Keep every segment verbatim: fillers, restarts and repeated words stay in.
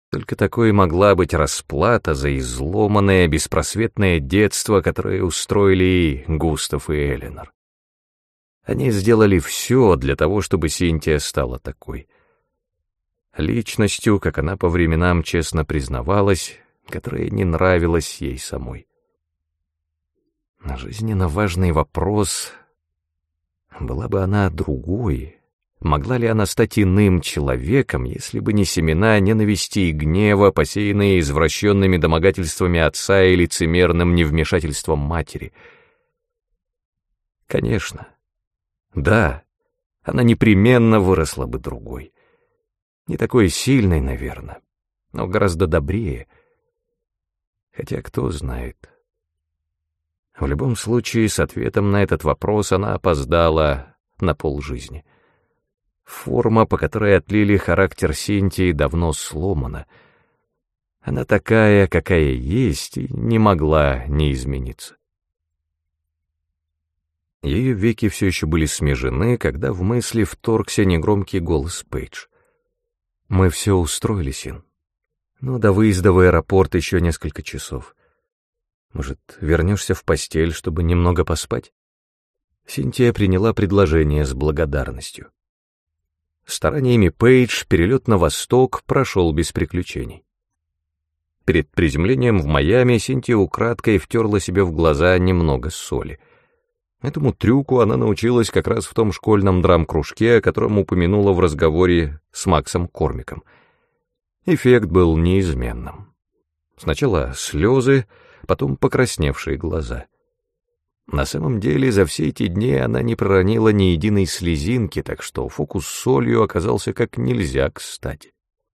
Только такой могла быть расплата за изломанное, беспросветное детство, которое устроили и Густав, и Эленор. Они сделали все для того, чтобы Синтия стала такой. Личностью, как она по временам честно признавалась, которая не нравилась ей самой. Жизненно важный вопрос: была бы она другой, могла ли она стать иным человеком, если бы не семена ненависти и гнева, посеянные извращенными домогательствами отца и лицемерным невмешательством матери? Конечно. Да, она непременно выросла бы другой. Не такой сильной, наверное, но гораздо добрее. Хотя кто знает. В любом случае, с ответом на этот вопрос она опоздала на полжизни. Форма, по которой отлили характер Синтии, давно сломана. Она такая, какая есть, и не могла не измениться. Ее веки все еще были смежены, когда в мысли вторгся негромкий голос Пейдж. «Мы все устроили, Син. Но до выезда в аэропорт еще несколько часов. Может, вернешься в постель, чтобы немного поспать?» Синтия приняла предложение с благодарностью. Стараниями Пейдж перелет на восток прошел без приключений. Перед приземлением в Майами Синтия украдкой втерла себе в глаза немного соли. Этому трюку она научилась как раз в том школьном драм-кружке, о котором упомянула в разговоре с Максом Кормиком. Эффект был неизменным. Сначала слезы, потом покрасневшие глаза. На самом деле, за все эти дни она не проронила ни единой слезинки, так что фокус с солью оказался как нельзя кстати.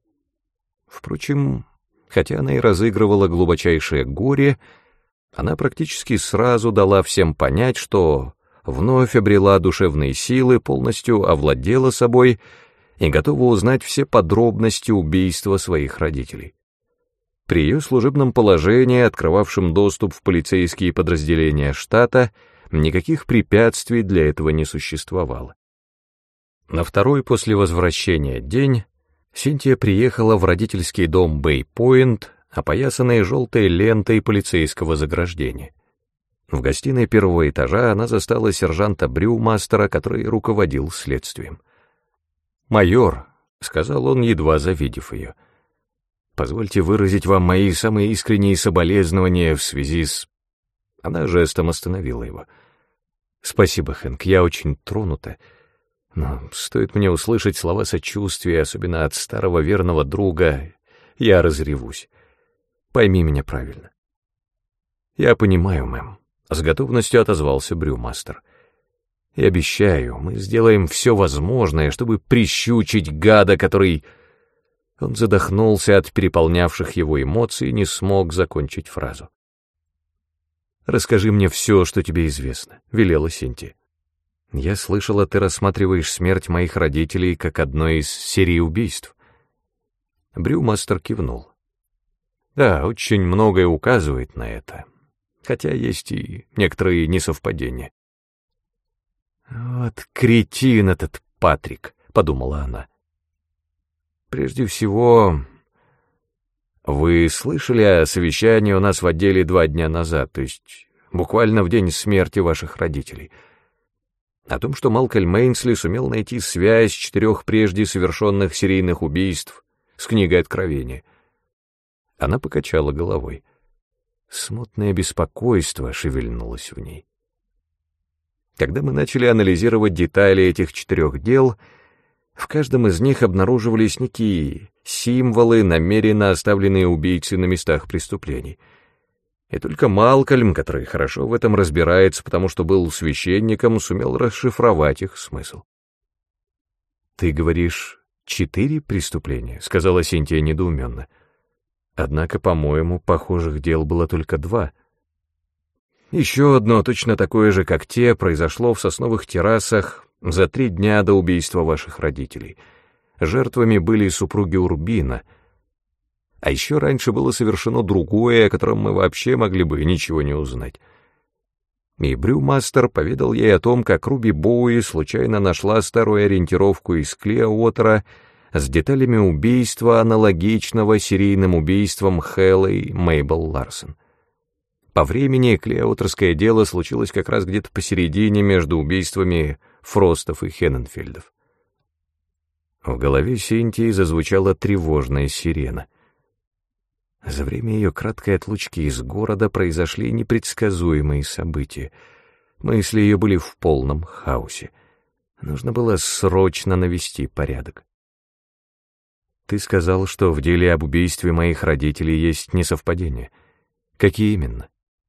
Впрочем, хотя она и разыгрывала глубочайшее горе, она практически сразу дала всем понять, что вновь обрела душевные силы, полностью овладела собой и готова узнать все подробности убийства своих родителей. При ее служебном положении, открывавшем доступ в полицейские подразделения штата, никаких препятствий для этого не существовало. На второй после возвращения день Синтия приехала в родительский дом Бэй-Пойнт, опоясанной желтой лентой полицейского заграждения. В гостиной первого этажа она застала сержанта Брюмастера, который руководил следствием. «Майор», — сказал он, едва завидев ее, — «позвольте выразить вам мои самые искренние соболезнования в связи с...» Она жестом остановила его. «Спасибо, Хэнк, я очень тронута, но стоит мне услышать слова сочувствия, особенно от старого верного друга, я разревусь. Пойми меня правильно». «Я понимаю, мэм», — с готовностью отозвался Брюмастер. «И обещаю, мы сделаем все возможное, чтобы прищучить гада, который...» Он задохнулся от переполнявших его эмоций и не смог закончить фразу. «Расскажи мне все, что тебе известно», — велела Синтия. «Я слышала, ты рассматриваешь смерть моих родителей как одно из серий убийств». Брюмастер кивнул. «Да, очень многое указывает на это, хотя есть и некоторые несовпадения». «Вот кретин этот Патрик», — подумала она. «Прежде всего, вы слышали о совещании у нас в отделе два дня назад, то есть буквально в день смерти ваших родителей, о том, что Малкольм Эйнсли сумел найти связь четырех прежде совершенных серийных убийств с книгой Откровения?» Она покачала головой. Смутное беспокойство шевельнулось в ней. Когда мы начали анализировать детали этих четырех дел, в каждом из них обнаруживались некие символы, намеренно оставленные убийцей на местах преступлений. И только Малкольм, который хорошо в этом разбирается, потому что был священником, сумел расшифровать их смысл. «Ты говоришь, четыре преступления?» — сказала Синтия недоуменно. «Однако, по-моему, похожих дел было только два». «Еще одно, точно такое же, как те, произошло в Сосновых террасах за три дня до убийства ваших родителей. Жертвами были супруги Урбина. А еще раньше было совершено другое, о котором мы вообще могли бы ничего не узнать». И Брюмастер поведал ей о том, как Руби Боуи случайно нашла старую ориентировку из Клеуотера, с деталями убийства, аналогичного серийным убийствам Хэллой Мейбл Ларсон. По времени Клеотерское дело случилось как раз где-то посередине между убийствами Фростов и Хенненфельдов. В голове Синтии зазвучала тревожная сирена. За время ее краткой отлучки из города произошли непредсказуемые события. Мысли ее были в полном хаосе. Нужно было срочно навести порядок. «Ты сказал, что в деле об убийстве моих родителей есть несовпадения. Какие именно?»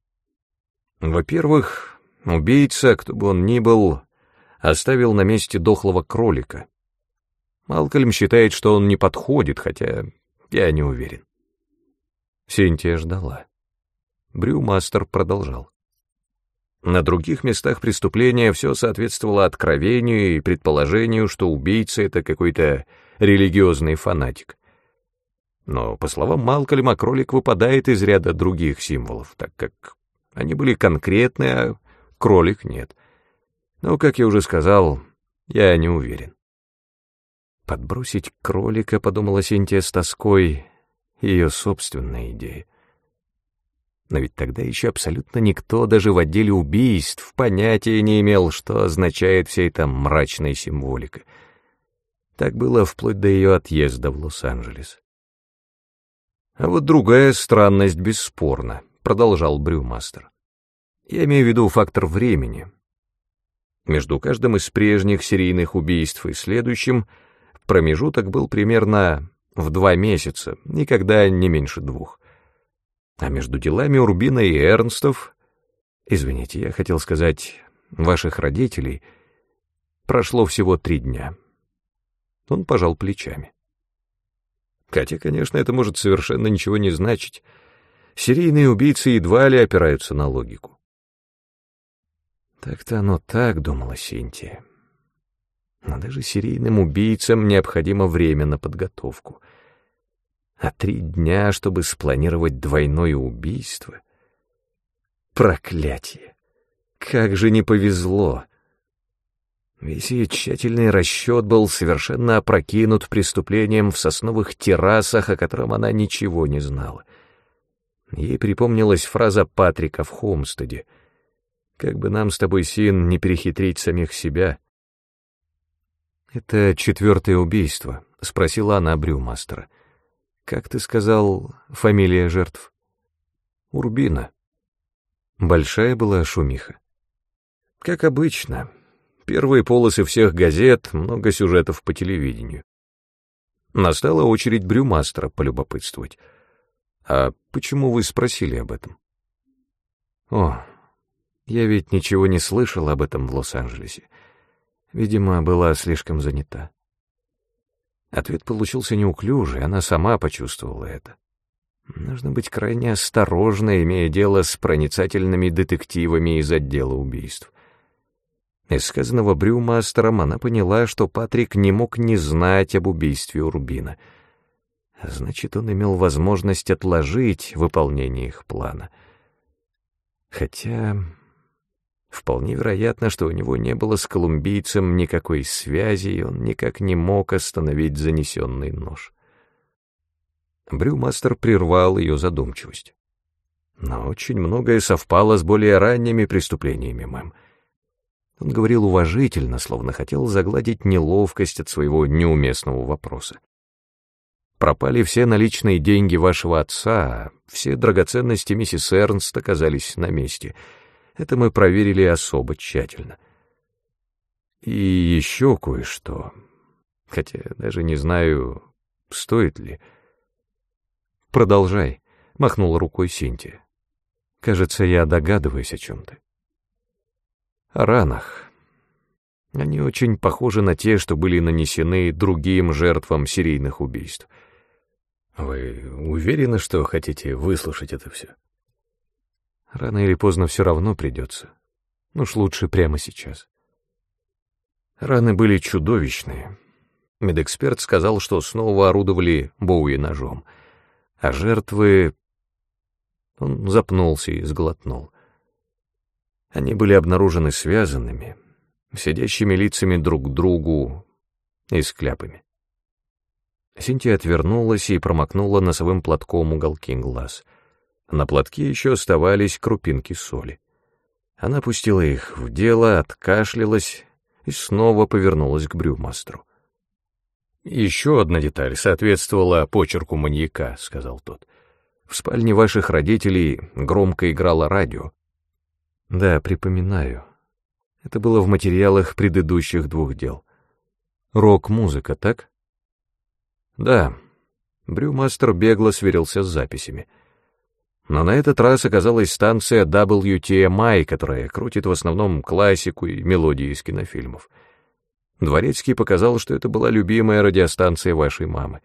«Во-первых, убийца, кто бы он ни был, оставил на месте дохлого кролика. Малкольм считает, что он не подходит, хотя я не уверен». Синтия ждала. Брюмастер продолжал. На других местах преступления все соответствовало откровению и предположению, что убийца — это какой-то религиозный фанатик. Но, по словам Малкольма, кролик выпадает из ряда других символов, так как они были конкретны, а кролик нет. Но, как я уже сказал, я не уверен. Подбросить кролика, подумала Синтия с тоской, ее собственная идея. Но ведь тогда еще абсолютно никто даже в отделе убийств понятия не имел, что означает вся эта мрачная символика. Так было вплоть до ее отъезда в Лос-Анджелес. А вот другая странность бесспорна, продолжал Брюмастер. Я имею в виду фактор времени. Между каждым из прежних серийных убийств и следующим промежуток был примерно в два месяца, никогда не меньше двух. А между делами Урбина и Эрнстов, извините, я хотел сказать, ваших родителей, прошло всего три дня. Он пожал плечами. Хотя, конечно, это может совершенно ничего не значить. Серийные убийцы едва ли опираются на логику. Так-то оно так, думала Синтия. Но даже серийным убийцам необходимо время на подготовку. А три дня, чтобы спланировать двойное убийство? Проклятие! Как же не повезло! Весь ее тщательный расчет был совершенно опрокинут преступлением в сосновых террасах, о котором она ничего не знала. Ей припомнилась фраза Патрика в Хомстеде: «Как бы нам с тобой, Син, не перехитрить самих себя». «Это четвертое убийство», — спросила она Брюмастера. «Как ты сказал, фамилия жертв?» «Урбина». Большая была шумиха. «Как обычно. Первые полосы всех газет, много сюжетов по телевидению». Настала очередь Брюмастера полюбопытствовать. «А почему вы спросили об этом?» «О, я ведь ничего не слышал об этом в Лос-Анджелесе. Видимо, была слишком занята». Ответ получился неуклюжий, она сама почувствовала это. Нужно быть крайне осторожной, имея дело с проницательными детективами из отдела убийств. Из сказанного Брюмастером она поняла, что Патрик не мог не знать об убийстве Урбина. Значит, он имел возможность отложить выполнение их плана. Хотя вполне вероятно, что у него не было с колумбийцем никакой связи, и он никак не мог остановить занесенный нож. Брюмастер прервал ее задумчивость. Но очень многое совпало с более ранними преступлениями, мэм. Он говорил уважительно, словно хотел загладить неловкость от своего неуместного вопроса. Пропали все наличные деньги вашего отца, а все драгоценности миссис Эрнст оказались на месте. Это мы проверили особо тщательно. И еще кое-что, хотя даже не знаю, стоит ли. «Продолжай», — махнула рукой Синтия. «Кажется, я догадываюсь о чем ты». «О ранах. Они очень похожи на те, что были нанесены другим жертвам серийных убийств. Вы уверены, что хотите выслушать это все?» «Рано или поздно все равно придется. Уж лучше прямо сейчас». Раны были чудовищные. Медэксперт сказал, что снова орудовали Боуи ножом. А жертвы... Он запнулся и сглотнул. Они были обнаружены связанными, сидящими лицами друг к другу и с кляпами. Синтия отвернулась и промокнула носовым платком уголки глаз. На платке еще оставались крупинки соли. Она пустила их в дело, откашлялась и снова повернулась к брюмастеру. «Еще одна деталь соответствовала почерку маньяка», — сказал тот. «В спальне ваших родителей громко играло радио». «Да, припоминаю. Это было в материалах предыдущих двух дел. Рок-музыка, так?» «Да». Брюмастер бегло сверился с записями. Но на этот раз оказалась станция дабл ю ти эм ай, которая крутит в основном классику и мелодии из кинофильмов. Дворецкий показал, что это была любимая радиостанция вашей мамы.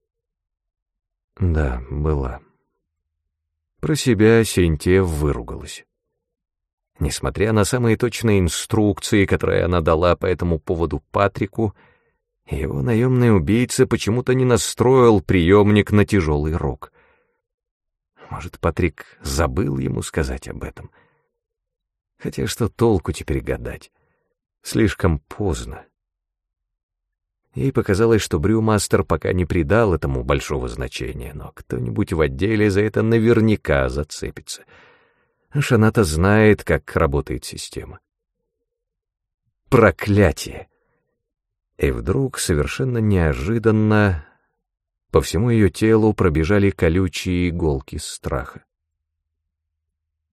Да, была. Про себя Синтия выругалась. Несмотря на самые точные инструкции, которые она дала по этому поводу Патрику, его наемный убийца почему-то не настроил приемник на тяжелый рок. Может, Патрик забыл ему сказать об этом? Хотя что толку теперь гадать? Слишком поздно. Ей показалось, что Брюмастер пока не придал этому большого значения, но кто-нибудь в отделе за это наверняка зацепится. Аж она-то знает, как работает система. Проклятие! И вдруг, совершенно неожиданно, по всему ее телу пробежали колючие иголки страха.